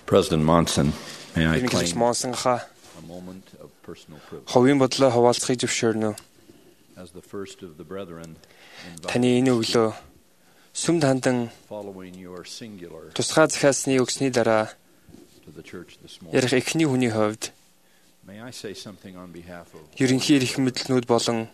President Monson, may I Эренхийлэгч claim Монсонхаа a moment of personal privilege ховийн бодлоо хуваалцахыг зөвшөөрнө. as the first of the brethren Таны энэ өглөө сүм тандан following your singular тусгай захиасны өгсний дараа to the church this morning. ярих эхний хүний хувьд May I say something on behalf ерөнхий эрх мэдлнүүд болон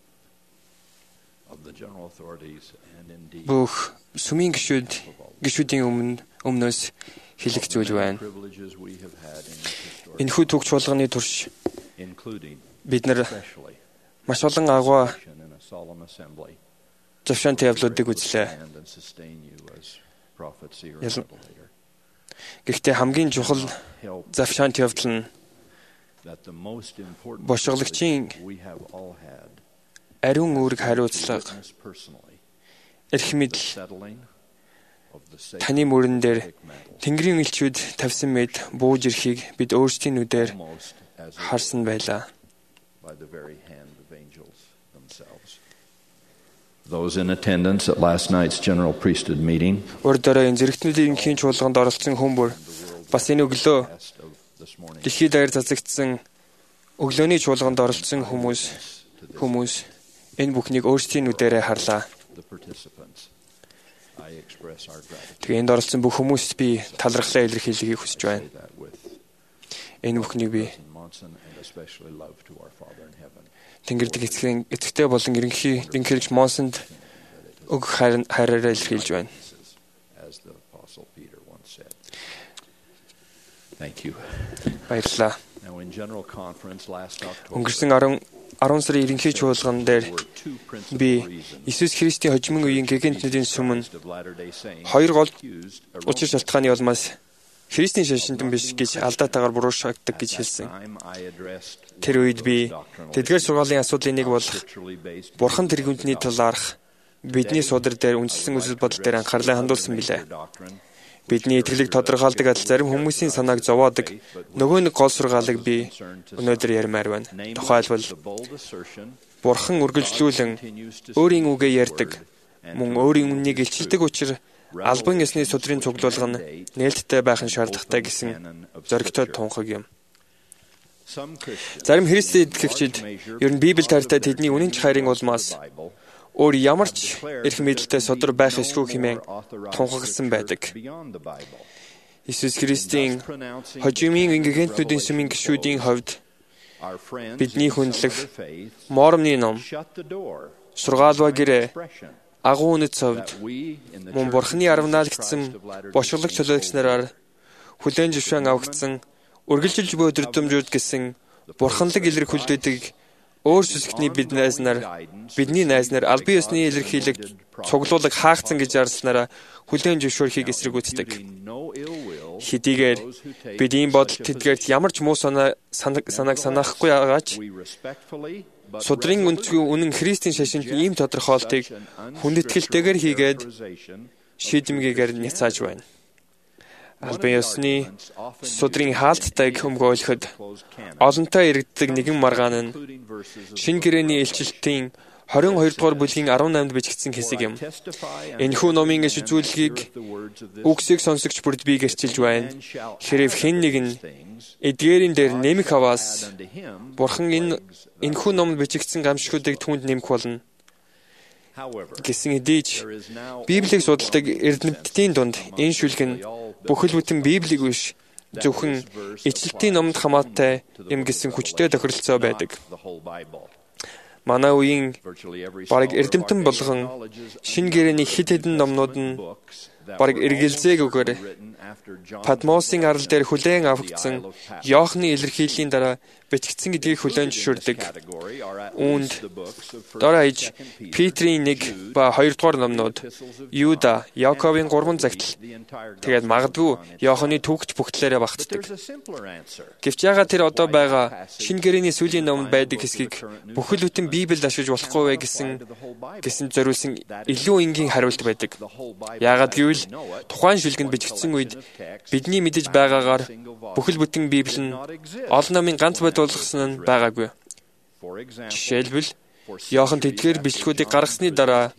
of the general authorities and indeed бүх сүмийн гишүүдийн өмнөөс хэлэх зүйл байна. privileges we have had in this historic, Энэхүү төгс чуулганы турш including бид нар especially маш олон агуу in a solemn assembly, завшаант явдлуудыг үзлээ. stand and sustain you as prophet, seer, Yes. and revelator. Гэхдээ хамгийн чухал Help завшаант явдал нь that the most important бошгоологчийн privilege we have all had ариун үүрэг to хариуцлага, witness personally эрх мэдэл, settling of the sacred таны мөрөн дээр mantle, Тэнгэрийн элчүүд тавьсан мэд бууж ирэхийг бид өөрсдийн нүдээр almost as it харсан байлаа. by the very hand of angels themselves. Those in attendance at last night's general priesthood meeting, Урд орой энэ зэрэгтнүүдийн ерөнхий чуулганд оролцсон хүмүүр бас энэ өглөө best of this morning, дэлхийд даяар цацагдсан өглөөний чуулганд оролцсон хүмүүс энэ бүхнийг өөрсдийн нүдээрээ харлаа. the participants, I express our gratitude. Тэгээ энд оролцсон бүх хүмүүст би талархлаа илэрхийлэхийг хүсэж байна. Say that with Энэ бүхнийг би President Monson and especially love to our Father in heaven. Тэнгэрдэг эцэгтэй болон ерөнхий Энхийлэгч Монсонд өгөх хайраараа илэрхийлж байна. As the Apostle Peter once said. Thank you. Баярлалаа. Now in general conference last October, Өнгөрсөн 10 сарын ерөнхий чуулган дээр there were two principal би reasons Иесус Христийн хожимын үеийн гэгэнтнүүдийн сүмэн of Latter-day Saints хоёр гол accused учир шалтгааны улмаас Христийн шашинтан биш гэж алдаатаагаар буруушгагддаг гэж хэлсэн. Тэр үед би тэдгээр сургаалын асуудлын нэг болох Бурхан тэргүүндний талаарх бидний судар дээр үндэслэн үзэл бодол дээр анхаарлаа хандуулсан билээ. Бидний итгэлийг тодорхойлдог адил зарим хүмүүсийн санааг зовоодог нөгөө нэг гол сургаалыг би өнөөдөр ярмаар байна. Тухайлбал Бурхан үргэлжлүүлэн өөрийн үгээ ярьдаг, мөн өөрийн үннийг илчилдэг учраас албан ёсны судрын цуглуулга нь нээлттэй байх нь шаардлагатай гэсэн зоригтой тунхаг юм. Зарим Христэд итгэгчид ер нь Библи таартай тэдний үнэн чахаарын улмаас өөр ямар ч эрх мэдэлтэй судар байх эсгүй хэмээн тунхагласан байдаг. Иесус Христийн хожимын гэгэнтнүүдийн сүмийн гишүүдийн хувьд бидний хүндлэх моромны ном, сургаалва гэрээ, агуу үнэт совд, мөн Бурханы арвнаалгдсан бошголог чөлөөлөгч нараар хүлээн зөвшөөрөн авагдсан үргэлжилж буй өдөрдөмжүүд гэсэн бурханлаг илэрх хүлдээдэг өөр сүсгтний бидний найз нар албан ёсны илэрхийлэг цуглуулга хаагдсан гэж арсланараа хүлээн зөвшөөрөхийг эсрэгүүцдэг. Хэдийгээр бид ийм бодол тэдгээрт ямар ч муу санааг санаахгүй байгаач судрын үнэн Христийн шашинд ийм тодорхойлтыг хүндэтгэлтэйгээр хийгээд шийдэмгийгээр няцааж байна. Албан ёсны судрын хаалттайг өмгөөлөхөд олонтой иргэдэг нэгэн маргаан нь шинэ гэрээний илчилтийн 22 дугаар бүлгийн 18-д бичигдсэн хэсэг юм. Энэхүү номын шүзүүлгийг үгсийг сонсогч бүрд би гэрчилж байна. Хэрэг хэн нэг нь эдгээрийн дээр нэмэх аваас Бурхан энэхүү номд бичигдсэн гамшигуудыг түүнд нэмэх болно. Гэсэн хэдий ч Библийг судалдаг эрдэмтдийн дунд энэ шүлэг нь бүхэл бүтэн Библийг биш зөвхөн ичлэлтийн номд хамаатай юм гэсэн хүчтэй тохиролцоо байдаг. Манай үеийн бараг эрдэмтэн болгон шинэ гэрээний хэд хэдэн номнууд нь бараг эргэлзээгүйгээр Патмосын арал дээр хүлээн авагдсан Иохны илэрхийллийн дараа бичигдсэн гэдгийг хүлээн зөвшөөрдөг. Үүнд дор хаяж Петрийн 1 ба 2 дугаар номнууд, Юда, Яаковын 3 загтал, тэгээд магадгүй Иохны түүхч бүгдлээрээ багтдаг. Гэвч яагаад тэр одоо байгаа шинэ гэрээний сүүлийн номд байдаг хэсгийг бүхэл бүтэн Библиэд ашиглаж болохгүй вэ гэсэн зориулсан илүү энгийн хариулт байдаг. Яагаад гэвэл тухайн шүлгэнд бичигдсэн үед бидний мэдэж байгаагаар бүхэл бүтэн Библи нь олон номын ганц байлуулсан нь байгаагүй. Жишээлбэл Иохан тэдгээр бичлэгүүдийг гаргасны дараа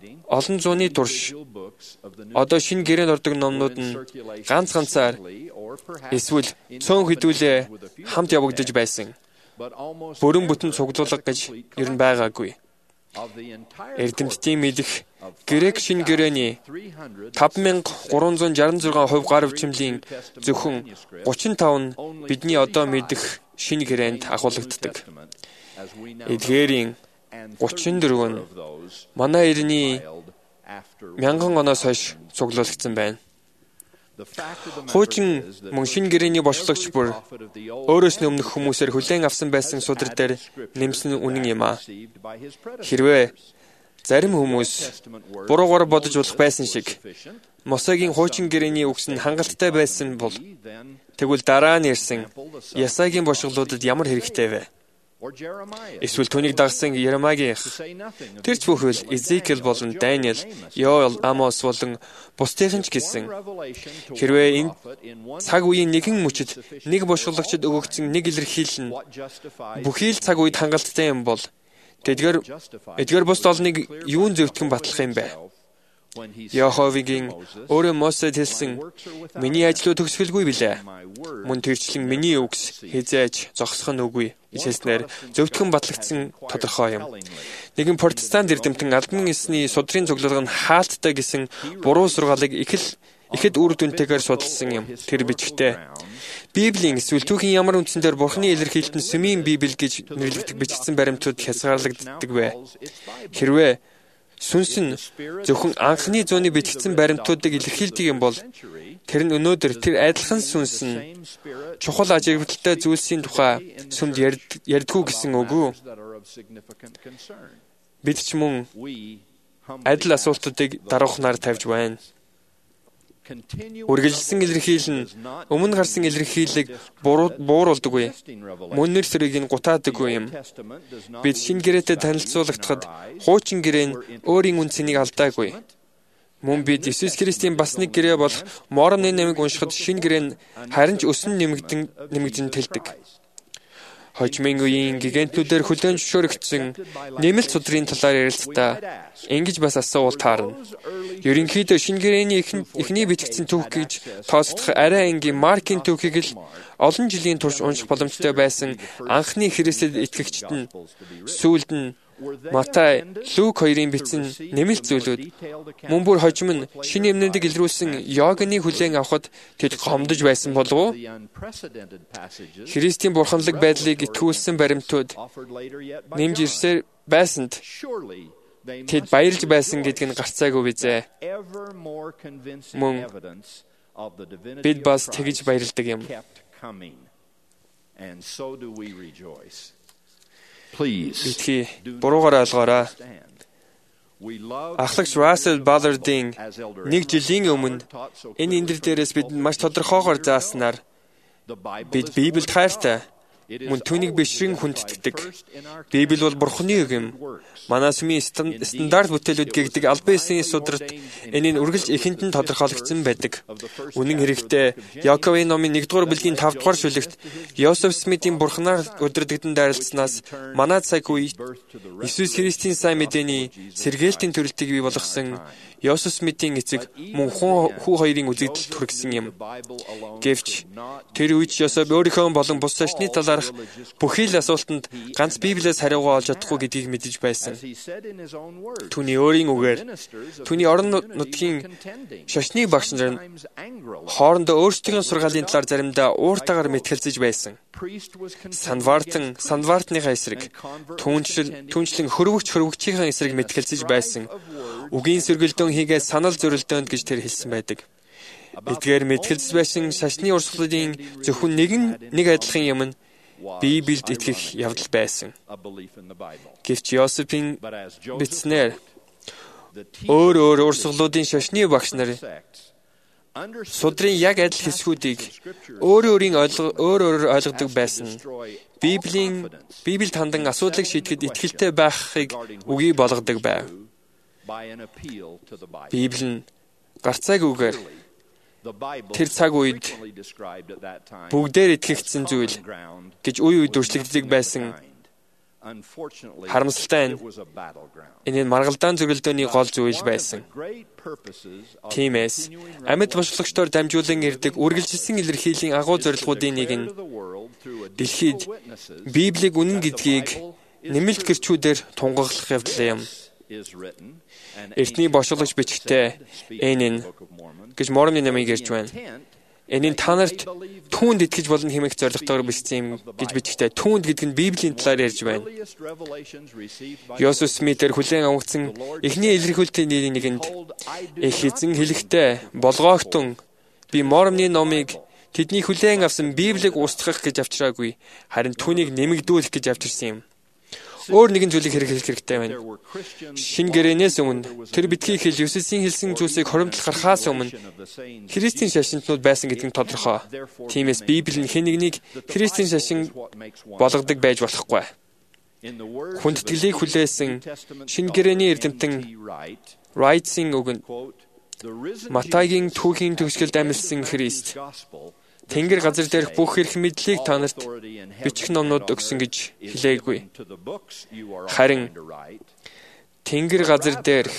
олон зууны турш одоо шинэ гэрээнд ордог номнууд нь ганцаар Эсвэл цөөн хөдөлгөөн хамт явагдаж байсан. Бүрэн бүтэн цуглуулга гэж ер нь байгаагүй. Эрдэмтдийн мэдих грек шинэ гэрээний 5366% гар хвчмлийн зөвхөн 35 нь бидний одоо мэдэх шинэ гэрээнд агуулгаддаг. Эдгээрийн 34 нь манай эртний 1000 оноос хойш цуглуулгдсан байна. Хуучин мөн шинэ гэрээний бошлогч бүр өөрөөс өмнөх хүмүүсээр хүлээн авсан байсан судар дээр нэмсэн үнэн юм а. Хэрвээ зарим хүмүүс буруугаар бодож болох байсан шиг Мосегийн хуучин гэрээний үгс нь хангалттай байсан бол тэгвэл дараа нь ирсэн Ясагийн бошлогуудад ямар хэрэгтэй вэ? Эсвэл түүнийг дагсан Еремагийн тэр ч бүхэл Изекэл болон Даниэл, Йоэл, Амос болон бусдын ч гэсэн хэрвээ энэ цаг үеийн нэгэн мөчөд нэг бошлогчд өгөгдсөн нэг илэрхийлэл нь бүхий л цаг үед хангалттай юм бол эдгээр бусд олныг юун зөвтгөн батлах юм бэ? Яховигийн өөрөө Мосед хэлсэн миний ажлыг төгсгөлгүй билээ. Мөн тэрчлэн миний үгс хизээж зогсох нь үгүй гэжсэнээр зөвтгөн батлагдсан тодорхой юм. Нэгэн протестант эрдэмтэн албан ёсны судрын цуглуулга нь хаалттай гэсэн буруу сургаалыг ихэд үр дүнтэйгээр судалсан юм. Тэр бичгтээ Библийн эсвэл түүхийн ямар үндсээр Бурхны илэрхийлэлт нь Сүмийн Библи гэж нэрлэгдэх бичигдсэн баримтууд хязгаарлагддаг вэ? Хэрвээ сүнс нь зөвхөн анхны зууны бичигдсэн баримтуудыг илэрхийлдэг юм бол тэр нь өнөөдөр тэр адилхан сүнс нь чухал аж аргалтай зүйлсийн тухай сүмд ярьдгүү гэсэн үг үү? Бид ч мөн адил асуултуудыг даруухнаар тавьж байна. Үргэлжлсэн илэрхийлэл нь өмнө гарсан илэрхийллийг бууруулдаггүй. Мөн нэр төрийг нь гутаадаггүй юм. Бид шинэ гэрээтэй танилцуулагдахад хуучин гэрээ нь өөрийн үнцнийг алдаагүй. Мөн бид Иесус Христийн бас нэг гэрээ болох Морон нэмийг уншихад шинэ гэрээ нь харин ч өсөн нэмэгдэн тэлдэг. Хожмын үеийн гигантнүүдээр хүлээн зөвшөөрөгдсөн нэмэлт судрын талаар ярилцтаа ингэж бас асуувал таарна. Ерөнхийдөө шинэ гэрээний эхний бичигдсэн түүх гэж тооцогдох арай энгийн Маркийн түүхийг л олон жилийн турш унших боломжтой байсан анхны Христэд итгэгчид нь сүүлд нь Матай, Лук хоёрын бичсэн нэмэлт зүйлүүд мөн бүр хожим нь шинэ эмнэлийг илрүүлсэн Йоганыг хүлээн авахд тэд гомдож байсан болов уу? Христийн бурханлаг байдлыг итгүүлсэн баримтууд нэмж ирсээр байсанд тэд баярлж байсан гэдг нь гарцаагүй бизээ. Мөн бид бас тэгж баярлдаг юм. Битгий буруугаар ойлгоорой. Ахлагч Russell Ballard-ийн нэг жилийн өмнө энэ эндэр дээрээс бидэнд маш тодорхойгоор зааснаар бид Библиэд хайртай мөн түүнийг бишрэн хүндэтгдэг. Библи бол Бурхны үг юм. Манай сүмийн стандарт бүтээлүүд гэгдэг албан ёсны судралт энийг үргэлж эхэнд нь тодорхойлогдсон байдаг. Үнэн хэрэгтээ Яаковын номын 1-р бүлгийн 5-р шүлэгт Йосеф Смитийн Бурхнаар өдөрдөгдөн дайралтснаас манай цаг үед Иесус Христийн сайн мэдээний сэргээлтийн төрөлтийг бий болгосон Йосеф Смитийн эцэг мөн хүү хоёрын үзэгдэлд хүргэсэн юм. Гэвч тэр үед Йосеф өөрийнхөө болон бус шашны талаарх бүхий л асуултанд ганц Библиэс хариугаа олж чадахгүй гэдгийг мэдэж байсан. Түүний өөрийн үгээр түүний орон нутгийн шашны багш нар хоорондоо өөрсдийн сургаалын талаар заримдаа ууртаагаар мэтгэлцэж байсан. Санвартныхаа эсрэг, түүнчлэн хөрвөгчийн эсрэг мэтгэлцэж байсан. Үгийн сэргэлдэн хийгээ санал зөрөлдөөнд гэж тэр хэлсэн байдаг. Эдгээр мэтгэлцэж байсан шашны урсгалын зөвхөн нэг адилхан юм нь Библиэд итгэх явдал байсан. Гэвч Йосефийн бичснээр өөр урсгалуудын шашны багш нар судрын яг адил хэсгүүдийг өөр ойлгодог байсан. Библиэд хандан асуудлыг шийдэхэд итгэлтэй байхыг үгүй болгодог байв. Библи нь гарцаагүйгээр тэр цаг үед бүгдээр итгэгдсэн зүйл гэж үе үед дүрслэгддэг байсан Харамсалтай нь энэ маргалдаан зөвлөлдөөний гол зүйл байсан. Тиймээс амьд бошлогчдоор дамжуулан ирдэг үргэлжилсэн илэрхийллийн агуу зорилгоудын нэг нь дэлхийд Библийг үнэн гэдгийг нэмэлт гэрчүүдээр тунгаглах явдал юм. Эртний бошлогч бичгтээ энэ гэж Мормоны намыг ярьж байна. Энэ нь та нарт түүнд итгэж болно хэмээх зорилготойгоор бичсэн юм гэж бичгтээ. Түүнд гэдэг нь Библийн талаар ярьж байна. Йосеф Смитээр хүлээн авагдсан эхний илэрхийлэлтийн нэгэнд их эзэн хэлэхдээ болгоогтун би Мормоны номыг тэдний хүлээн авсан Библийг устгах гэж авчираагүй, харин түүнийг нэмэгдүүлэх гэж авчирсан юм. Өөр нэгэн зүйлийг хэрэглэх хэрэгтэй байна. Шинэ гэрээнээс өмнө тэр битгий хэл Есүсийн хэлсэн зүйлсийг хоримтлах гарахаас өмнө Христийн шашинтнууд байсан гэдэг нь тодорхой. Тиймээс Библи нь хэн нэгнийг Христийн шашин болгодог байж болохгүй. Хүндэтгэлийг хүлээсэн шинэ гэрээний эрдэмтэн Wright-ийн үг нь Матайгийн түүхийн төгсгөлд амьдсан Христ Тэнгэр газар дээрх бүх эрх мэдлийг та нарт бичих номнууд өгсөн гэж хэлээгүй. Харин Тэнгэр газар дээрх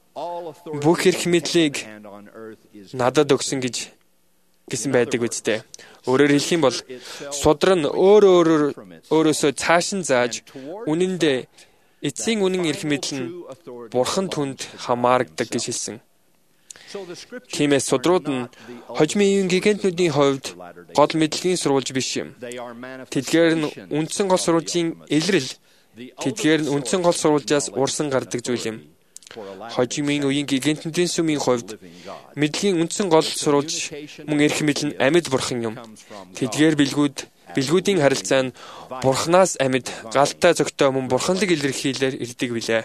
бүх эрх мэдлийг надад өгсөн гэсэн байдаг үстэй. Өөрөөр хэлэх юм бол судар нь өөрөөсөө цаашин зааж үнэндээ эцсийн үнэн эрх мэдэл нь Бурхан түнд хамаардаг гэж хэлсэн. Тиймээс судрууд нь хожимын гигантнуудын хувьд гол мэдлэгийн сурвалж биш юм. Тэдгээр нь үндсэн гол сурвалжийн илрэл, тэдгээр нь үндсэн гол сурвалжаас урсан гардаг зүйл юм. Хожимын үеийн гигантнуудын сүмийн хувьд мэдлэгийн үндсэн гол сурвалж мөн эрх мэдэл нь амьд бурхан юм. Тэдгээр бэлгүүдийн харилцаа нь Бурханаас амьд галтай зөгтөө мөн бурханлаг илэрхийлэлээр ирдэг билээ.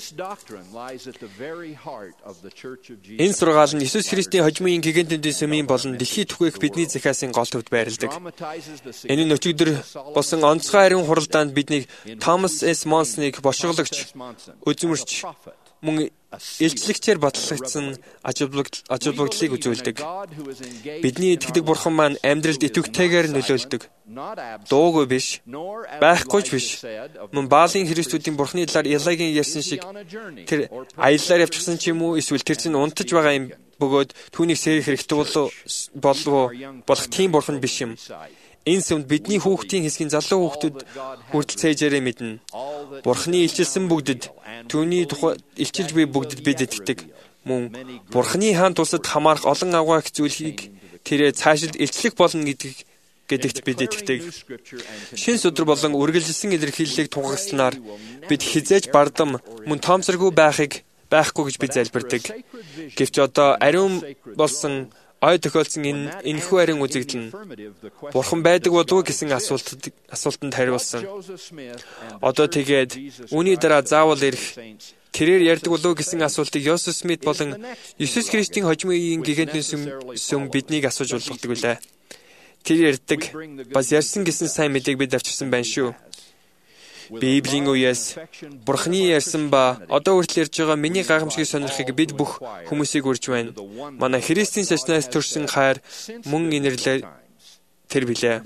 Энэ сургаал нь Иесус Христийн хожимын гигантнуудын сүмийн болон дэлхийд түгээх бидний захиасын гол төвд байрладаг. Энэ нь өчигдөр болсон онцгой ариун хуралдаанд биднийг Томас С. Монсныг бошгоологч, үзмэрч, мөн илчлэгчээр батлагдсан ачаалбагдлыг үзүүлдэг. Бидний итгэдэг бурхан маань амьдралд идэвхтэйгээр нөлөөлдөг. Дуугүй биш, байхгүй ч биш. Мөн Баалын Христүүдийн бурханы талаар Илагийн ярьсан шиг тэр аяллаар явчихсан ч юм уу, эсвэл тэр чинь унтаж байгаа юм бөгөөд түүнийг сэрэх хэрэгтэй болох тийм бурхан биш юм. Энэ сүмд бидний хүүхдийн хэсгийн залуу хүүхдүүд хүртэл цээжээрээ мэднэ. Бурханы илчилсэн бүгдэд, түүний тухай илчилж буй бүгдэд бид итгэдэг. Мөн Бурханы хаан тусад хамаарах олон авгаах зүйлийг тэрээр цаашид илчлэх болно гэдэгт бид итгэдэг. Шинэ судар болон үргэлжилсэн илэрхийллийг тунхагсланаар бид хизээж бардам мөн тоомсоргүй байхгүй гэж бид залбирдаг. Гэвч одоо ариун болсон ой тохиолдсон энэхүү ариун үзэгдэл нь Бурхан байдаг болов уу гэсэн асуултанд хариулсан. Одоо тэгээд үүний дараа заавал ирэх тэрээр ярьдаг болов уу гэсэн асуултыг Йосеф Смит болон Иесус Христийн хожимын гигантны сүм биднийг асууж болгодог билээ. Тэр ярьдаг бас ярьсан гэсэн сайн мэдээг бид авчирсан байна шүү. Библийн үеэс Бурханы ярьсан ба одоо хүртэл ярьж байгаа миний гайхамшигыг сонирхыг бид бүх хүмүүсийг урьж байна. Манай Христийн шашнаас төрсэн хайр мөн инэрлээ тэр билээ.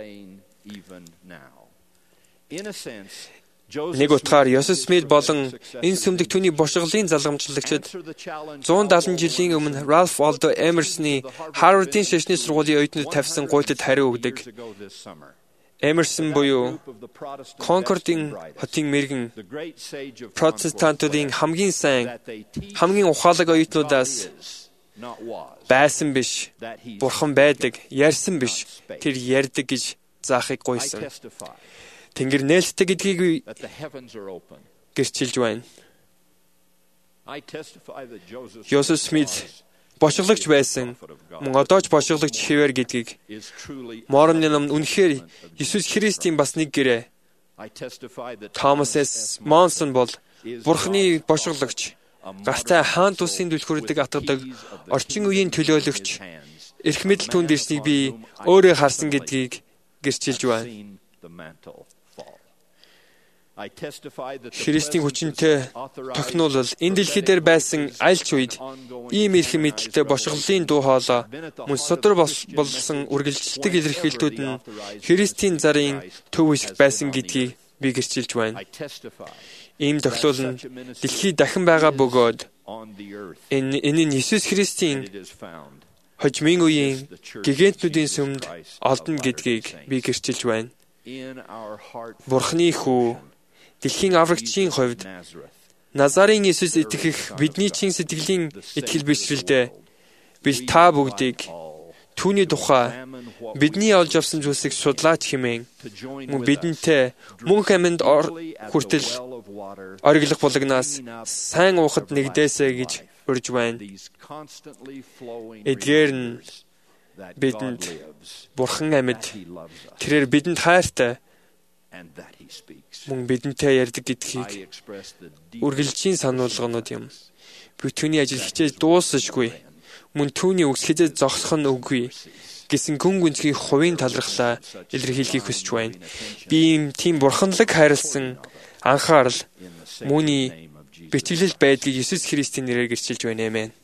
Нэг утгаар Йосеф Смит болон энэ сүмдэг түүний бошголын залгамжлагчид 170 жилийн өмнө Ральф Waldo Emerson-ы Харвардын шашны сургуулийн оюутнууд тавьсан гуйлтад хариу өгдөг. Эмерсон буюу Конкордын хотын мэргэн протестантуудын хамгийн сайн, хамгийн ухаалаг оюутнуудаас байсан биш, Бурхан байдаг, ярьсан биш, тэр ярьдаг гэж заахыг гуйсан. Тэнгэр нээлттэй гэдгийг гэрчилж байна. Йосеф Смит бошгоологч байсан, мөн одоо ч бошгоологч хэвээр гэдгийг Мормоны номд үнэхээр Иесус Христийн бас нэг гэрээ. Томас С. Монсон бол Бурханы бошгоологч, гартай хаан тусын түлхүрдэг атгадаг, орчин үеийн төлөөлөгч, эрх мэдэл түнд ирснийг би өөрөө харсан гэдгийг гэрчилж байна. Христийн хүчинтэй тогтнуулал энэ дэлхий дээр байсан аль ч үед ийм эрх мэдэлтэй бошголын дуу хоолой мөн судар болсон үргэлжилдэг илэрхийлтүүд нь Христийн зарын төв хэсэгт байсан гэдгийг би гэрчилж байна. Ийм тохиолдол нь дэлхийд дахин байгаа бөгөөд энэ нь Иесус Христийн хожмын үеийн гигантнуудын сүмд олдно гэдгийг би гэрчилж байна. Бурхны хүү, дэлхийн аврагчийн хувьд Назарын Иесус итгэх бидний чин сэтгэлийн итгэл бишрэлдээ бид та бүгдийг түүний тухай бидний олж авсан зүйлсийг судлаач хэмээн мөн бидэнтэй мөн амьд хүртэл ориглох болгоноос сайн уухад нэгдээсэ гэж урьж байна. Эдгээр нь бидэнд Бурхан амьд, тэрээр бидэнд хайртай мөн бидэнтэй ярьдаг гэдгийг үргэлжийн сануулганууд юм. Би түүний ажил хичээж дууссажгүй, мөн түүний үгс хизээ зогсох нь үгүй гэсэн гүн гүнзгий хувийн талархлаа илэрхийлэхийг хүсэж байна. Би тийм бурханлаг хайрлсан анхаарал, мөний битгэлэл байдлыг Иесус Христийн нэрээр гэрчилж байна. Амен.